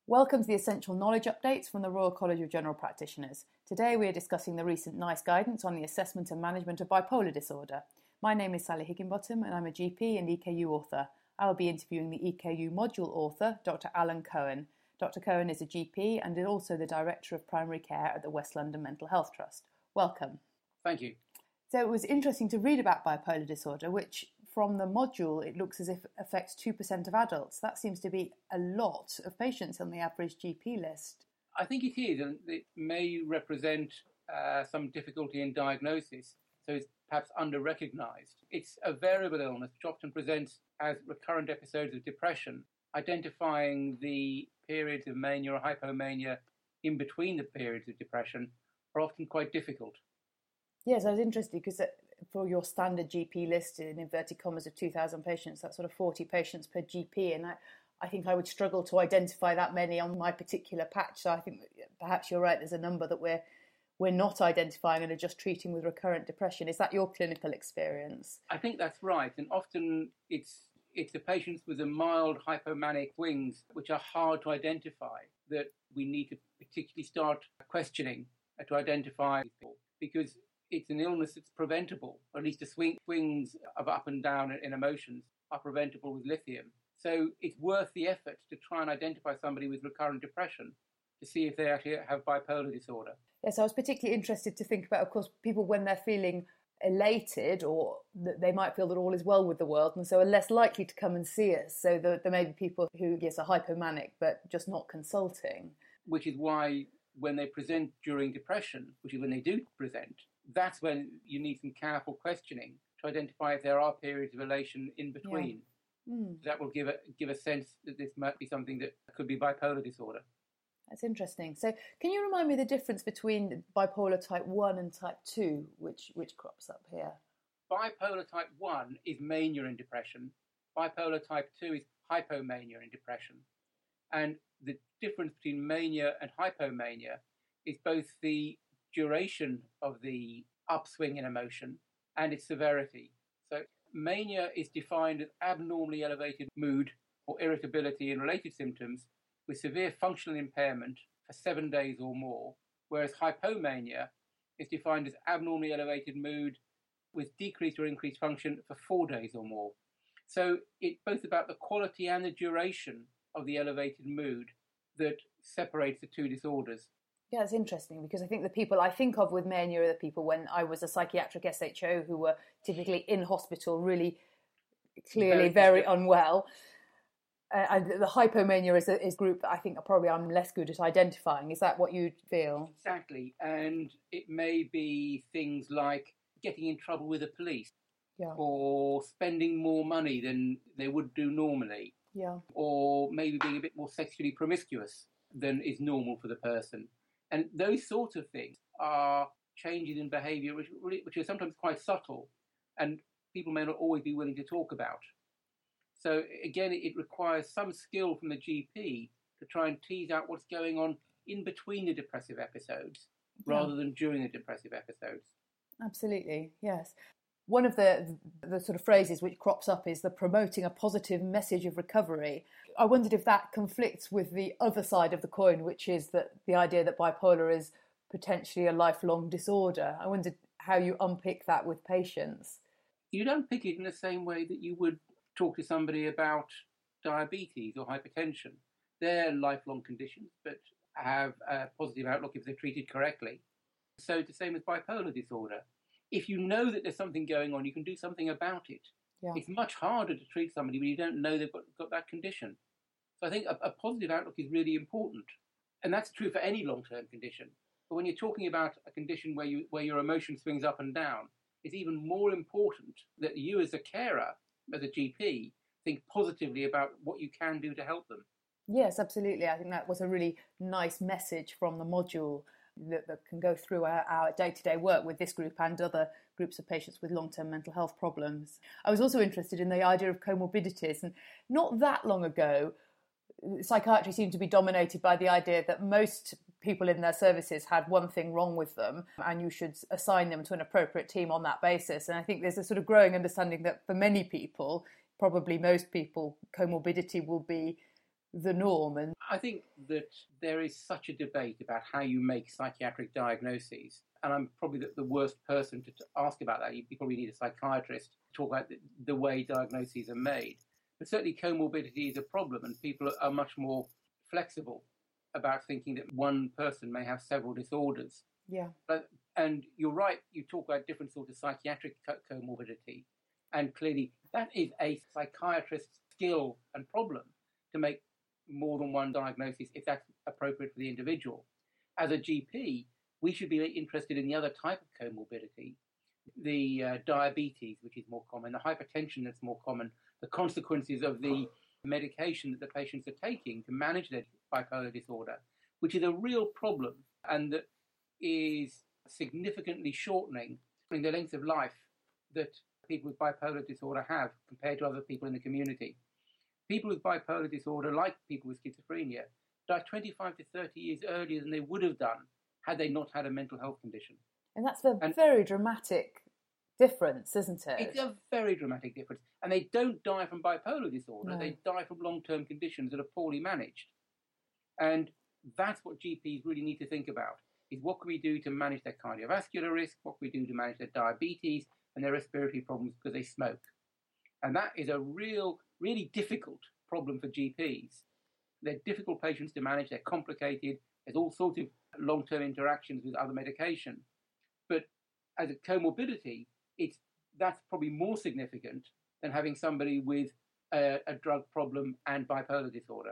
Welcome to the Essential Knowledge Updates from the Royal College of General Practitioners. Today we are discussing the recent NICE guidance on the assessment and management of bipolar disorder. My name is Sally Higginbottom and I'm a GP and EKU author. I will be interviewing the EKU module author, Dr. Alan Cohen. Dr. Cohen is a GP and is also the Director of Primary Care at the West London Mental Health Trust. Welcome. Thank you. So it was interesting to read about bipolar disorder, which from the module it looks as if it affects 2% of adults. That seems to be a lot of patients on the average GP list. I think it is, and it may represent some difficulty in diagnosis, so it's perhaps under-recognised. It's a variable illness which often presents as recurrent episodes of depression. Identifying the periods of mania or hypomania in between the periods of depression are often quite difficult. Yes, I was interested because for your standard GP list, in inverted commas, of 2,000 patients, that's sort of 40 patients per GP, and I think I would struggle to identify that many on my particular patch. So I think perhaps you're right, there's a number that we're not identifying and are just treating with recurrent depression. Is that your clinical experience? I think that's right, and often it's the patients with the mild hypomanic swings which are hard to identify that we need to particularly start questioning to identify people, because it's an illness that's preventable, or at least the swings of up and down in emotions are preventable with lithium. So it's worth the effort to try and identify somebody with recurrent depression to see if they actually have bipolar disorder. Yes, I was particularly interested to think about, of course, people when they're feeling elated or that they might feel that all is well with the world and so are less likely to come and see us. So there may be people who, yes, are hypomanic but just not consulting. Which is why when they present during depression, which is when they do present, that's when you need some careful questioning to identify if there are periods of elation in between. Yeah. That will give a sense that this might be something that could be bipolar disorder. That's interesting. So can you remind me the difference between bipolar type 1 and type 2, which crops up here? Bipolar type 1 is mania and depression. Bipolar type 2 is hypomania and depression. And the difference between mania and hypomania is both the duration of the upswing in emotion and its severity. So mania is defined as abnormally elevated mood or irritability and related symptoms with severe functional impairment for 7 days or more, whereas hypomania is defined as abnormally elevated mood with decreased or increased function for 4 days or more. So it's both about the quality and the duration of the elevated mood that separates the two disorders. Yeah, it's interesting because I think the people I think of with mania are the people when I was a psychiatric SHO who were typically in hospital, really clearly very unwell. The hypomania is a group that I think I'm less good at identifying. Is that what you feel? Exactly. And it may be things like getting in trouble with the police, or spending more money than they would do normally, or maybe being a bit more sexually promiscuous than is normal for the person. And those sorts of things are changes in behaviour which are sometimes quite subtle and people may not always be willing to talk about. So again, it requires some skill from the GP to try and tease out what's going on in between the depressive episodes rather than during the depressive episodes. Absolutely, yes. One of the sort of phrases which crops up is the promoting a positive message of recovery. I wondered if that conflicts with the other side of the coin, which is that the idea that bipolar is potentially a lifelong disorder. I wondered how you unpick that with patients. You don't pick it in the same way that you would talk to somebody about diabetes or hypertension. They're lifelong conditions, but have a positive outlook if they're treated correctly. So it's the same as bipolar disorder. If you know that there's something going on, you can do something about it. Yeah. It's much harder to treat somebody when you don't know they've got that condition. So I think a positive outlook is really important. And that's true for any long-term condition. But when you're talking about a condition where your emotion swings up and down, it's even more important that you as a carer, as a GP, think positively about what you can do to help them. Yes, absolutely. I think that was a really nice message from the module that can go through our day-to-day work with this group and other groups of patients with long-term mental health problems. I was also interested in the idea of comorbidities, and not that long ago, psychiatry seemed to be dominated by the idea that most people in their services had one thing wrong with them and you should assign them to an appropriate team on that basis. And I think there's a sort of growing understanding that for many people, probably most people, comorbidity will be the norm. And I think that there is such a debate about how you make psychiatric diagnoses, and I'm probably the worst person to ask about that. You probably need a psychiatrist to talk about the way diagnoses are made. But certainly comorbidity is a problem, and people are much more flexible about thinking that one person may have several disorders. yeah, And you're right, you talk about different sorts of psychiatric comorbidity, and clearly that is a psychiatrist's skill and problem to make more than one diagnosis if that's appropriate for the individual. As a GP, we should be interested in the other type of comorbidity, the diabetes, which is more common, the hypertension that's more common, the consequences of the medication that the patients are taking to manage their bipolar disorder, which is a real problem and that is significantly shortening the length of life that people with bipolar disorder have compared to other people in the community. People with bipolar disorder, like people with schizophrenia, die 25 to 30 years earlier than they would have done had they not had a mental health condition. and that's a very dramatic difference, isn't it? It's a very dramatic difference. And they don't die from bipolar disorder. No. They die from long-term conditions that are poorly managed. And that's what GPs really need to think about, is what can we do to manage their cardiovascular risk, what can we do to manage their diabetes and their respiratory problems because they smoke. And that is a really difficult problem for GPs. They're difficult patients to manage, they're complicated, there's all sorts of long-term interactions with other medication. But as a comorbidity, that's probably more significant than having somebody with a drug problem and bipolar disorder.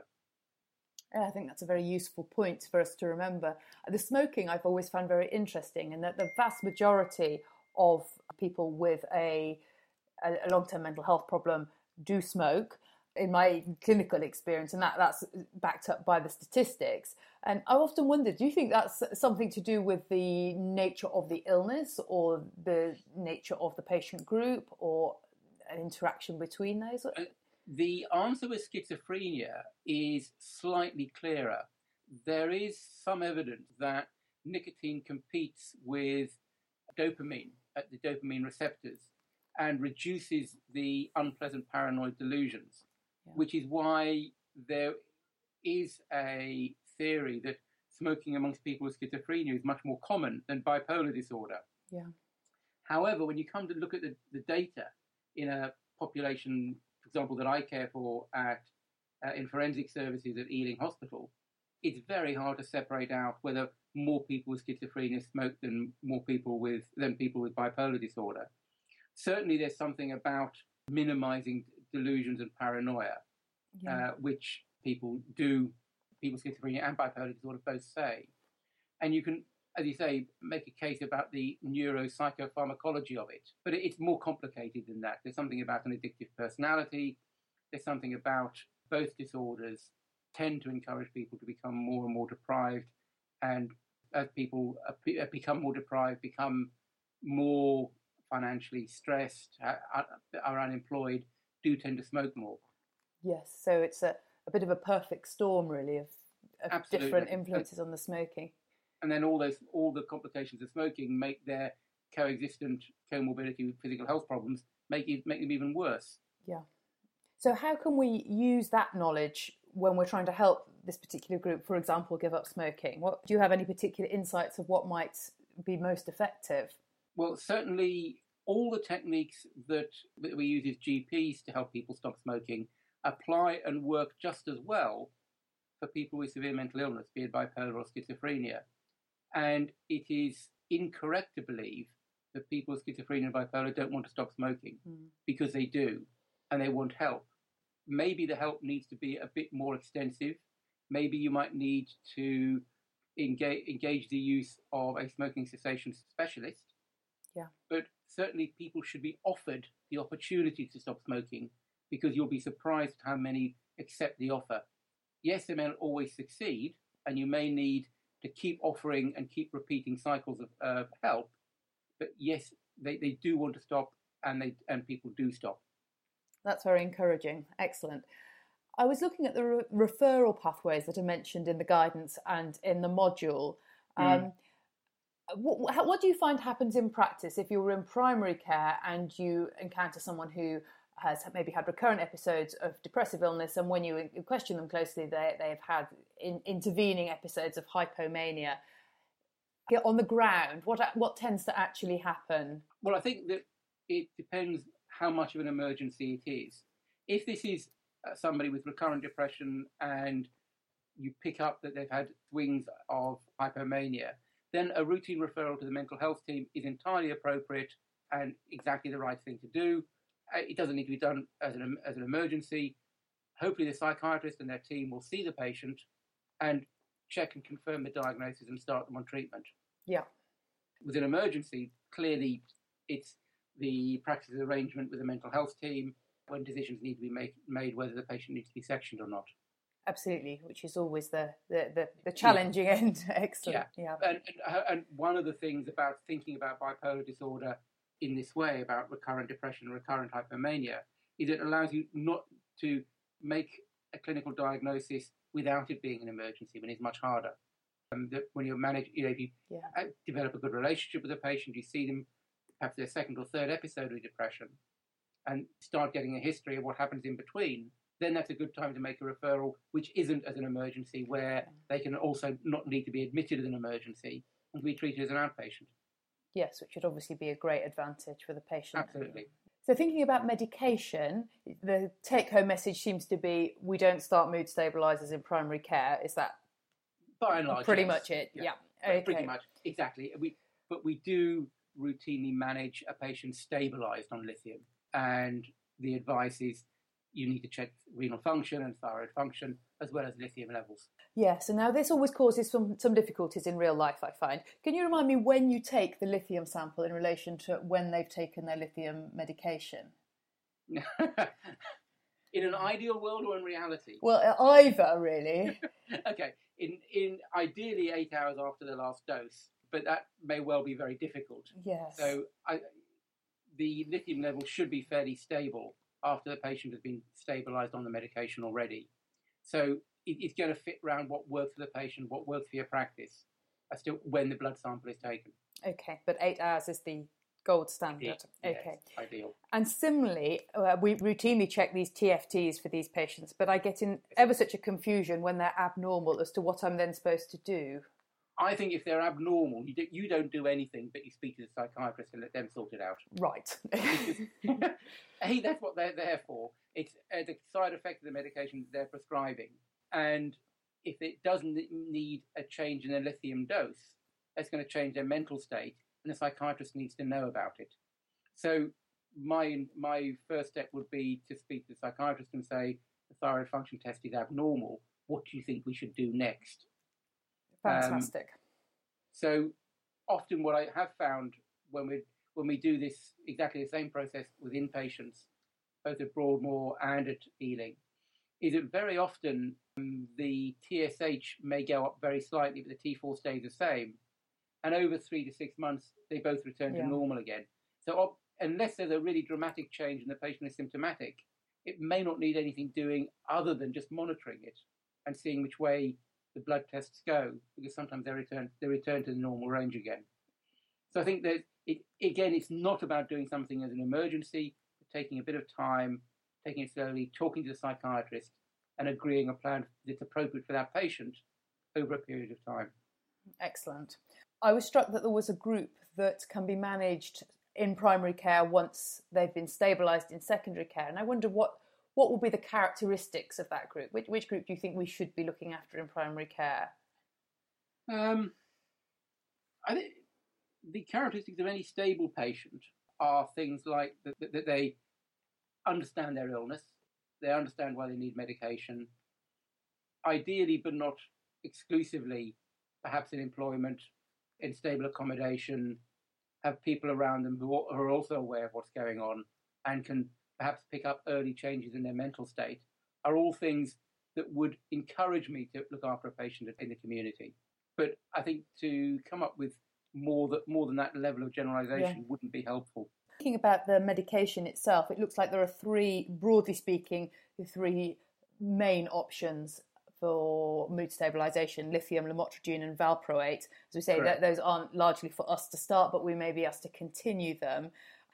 Yeah, I think that's a very useful point for us to remember. The smoking I've always found very interesting, in that the vast majority of people with a long-term mental health problem do smoke, in my clinical experience, and that's backed up by the statistics. And I often wondered, do you think that's something to do with the nature of the illness or the nature of the patient group or an interaction between those? The answer with schizophrenia is slightly clearer. There is some evidence that nicotine competes with dopamine at the dopamine receptors and reduces the unpleasant paranoid delusions, which is why there is a theory that smoking amongst people with schizophrenia is much more common than bipolar disorder. Yeah. However, when you come to look at the data in a population, for example, that I care for in forensic services at Ealing Hospital, it's very hard to separate out whether more people with schizophrenia smoke than people with bipolar disorder. Certainly, there's something about minimizing delusions and paranoia, which people with schizophrenia and bipolar disorder both say. And you can, as you say, make a case about the neuropsychopharmacology of it. But it's more complicated than that. There's something about an addictive personality. There's something about both disorders tend to encourage people to become more and more deprived. And as people become more deprived, become more financially stressed, are unemployed, do tend to smoke more. Yes, so it's a bit of a perfect storm, really, of different influences on the smoking. And then all the complications of smoking make their coexistent comorbidity with physical health problems make them even worse. Yeah. So how can we use that knowledge when we're trying to help this particular group, for example, give up smoking? Do you have any particular insights of what might be most effective? Well, certainly all the techniques that we use as GPs to help people stop smoking apply and work just as well for people with severe mental illness, be it bipolar or schizophrenia. And it is incorrect to believe that people with schizophrenia and bipolar don't want to stop smoking, because they do, and they want help. Maybe the help needs to be a bit more extensive. Maybe you might need to engage the use of a smoking cessation specialist. Yeah. But certainly people should be offered the opportunity to stop smoking, because you'll be surprised at how many accept the offer. Yes, they may not always succeed, and you may need to keep offering and keep repeating cycles of help. But yes, they do want to stop, and people do stop. That's very encouraging. Excellent. I was looking at the referral pathways that are mentioned in the guidance and in the module. What do you find happens in practice if you're in primary care and you encounter someone who has maybe had recurrent episodes of depressive illness, and when you question them closely, they've had intervening episodes of hypomania. On the ground, what tends to actually happen? Well, I think that it depends how much of an emergency it is. If this is somebody with recurrent depression and you pick up that they've had swings of hypomania, then a routine referral to the mental health team is entirely appropriate and exactly the right thing to do. It doesn't need to be done as an emergency. Hopefully the psychiatrist and their team will see the patient and check and confirm the diagnosis and start them on treatment. Yeah. With an emergency, clearly it's the practice arrangement with the mental health team when decisions need to be made whether the patient needs to be sectioned or not. Absolutely, which is always the challenging end. Excellent. Yeah. And one of the things about thinking about bipolar disorder in this way, about recurrent depression and recurrent hypomania, is it allows you not to make a clinical diagnosis without it being an emergency, when it's much harder. When you manage, if you develop a good relationship with a patient, you see them perhaps their second or third episode of depression, and start getting a history of what happens in between, then that's a good time to make a referral, which isn't as an emergency, where they can also not need to be admitted as an emergency and be treated as an outpatient. Yes, which would obviously be a great advantage for the patient. Absolutely. So thinking about medication, the take-home message seems to be we don't start mood stabilisers in primary care. Is that by and large pretty much it? Yeah. Okay. Pretty much, exactly. But we do routinely manage a patient stabilised on lithium, and the advice is you need to check renal function and thyroid function as well as lithium levels. Yes, and now this always causes some difficulties in real life, I find. Can you remind me when you take the lithium sample in relation to when they've taken their lithium medication? In an ideal world or in reality? Well, either, really. Okay, in ideally 8 hours after the last dose, but that may well be very difficult. Yes. So the lithium level should be fairly stable after the patient has been stabilised on the medication already. So it's going to fit around what works for the patient, what works for your practice, still when the blood sample is taken. Okay, but 8 hours is the gold standard. Yes, okay. Ideal. And similarly, we routinely check these TFTs for these patients, but I get in ever such a confusion when they're abnormal as to what I'm then supposed to do. I think if they're abnormal, you don't do anything, but you speak to the psychiatrist and let them sort it out. Right. Hey, that's what they're there for. It's the side effect of the medication they're prescribing. And if it doesn't need a change in the lithium dose, that's going to change their mental state, and the psychiatrist needs to know about it. So my first step would be to speak to the psychiatrist and say, the thyroid function test is abnormal. What do you think we should do next? Fantastic. So often what I have found when we do this exactly the same process with inpatients, both at Broadmoor and at Ealing, is that very often the TSH may go up very slightly, but the T4 stays the same. And over 3 to 6 months, they both return to normal again. So unless there's a really dramatic change and the patient is symptomatic, it may not need anything doing other than just monitoring it and seeing which way the blood tests go, because sometimes they return to the normal range again. So I think that it's not about doing something as an emergency, but taking a bit of time, taking it slowly, talking to the psychiatrist, and agreeing a plan that's appropriate for that patient over a period of time. Excellent. I was struck that there was a group that can be managed in primary care once they've been stabilised in secondary care, and I wonder what will be the characteristics of that group? Which group do you think we should be looking after in primary care? I think the characteristics of any stable patient are things like that they understand their illness, they understand why they need medication, ideally but not exclusively, perhaps in employment, in stable accommodation, have people around them who are also aware of what's going on and can perhaps pick up early changes in their mental state, are all things that would encourage me to look after a patient in the community. But I think to come up with more than that level of generalisation wouldn't be helpful. Thinking about the medication itself, it looks like there are broadly speaking, three main options for mood stabilisation: lithium, lamotrigine and valproate. As we say, those aren't largely for us to start, but we may be asked to continue them.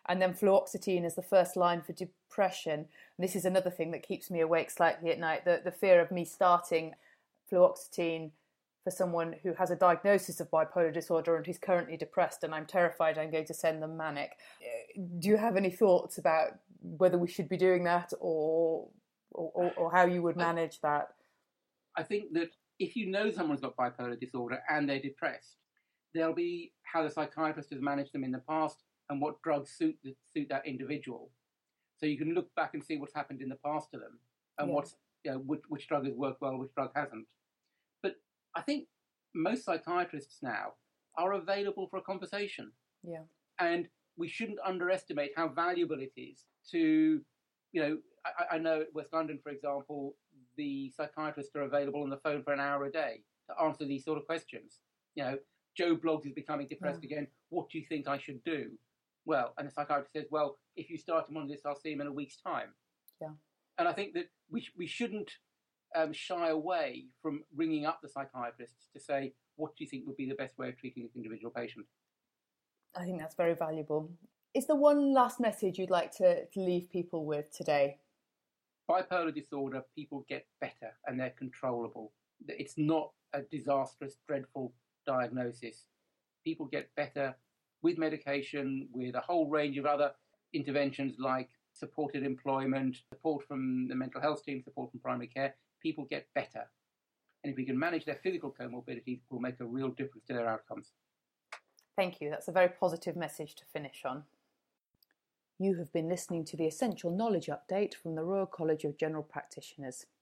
And then fluoxetine is the first line for depression. And this is another thing that keeps me awake slightly at night, the fear of me starting fluoxetine for someone who has a diagnosis of bipolar disorder and who's currently depressed, and I'm terrified I'm going to send them manic. Do you have any thoughts about whether we should be doing that or how you would manage that? I think that if you know someone's got bipolar disorder and they're depressed, there'll be how the psychiatrist has managed them in the past and what drugs suit that individual. So you can look back and see what's happened in the past to them and which drug has worked well, which drug hasn't. But I think most psychiatrists now are available for a conversation. Yeah. And we shouldn't underestimate how valuable it is to, I know at West London, for example, the psychiatrists are available on the phone for an hour a day to answer these sort of questions. Joe Bloggs is becoming depressed again. What do you think I should do? Well, and the psychiatrist says, well, if you start him on this, I'll see him in a week's time. Yeah. And I think that we shouldn't shy away from ringing up the psychiatrists to say, what do you think would be the best way of treating this individual patient? I think that's very valuable. Is there one last message you'd like to leave people with today? Bipolar disorder, people get better and they're controllable. It's not a disastrous, dreadful diagnosis. People get better with medication, with a whole range of other interventions like supported employment, support from the mental health team, support from primary care. People get better. And if we can manage their physical comorbidities, it will make a real difference to their outcomes. Thank you. That's a very positive message to finish on. You have been listening to the Essential Knowledge Update from the Royal College of General Practitioners.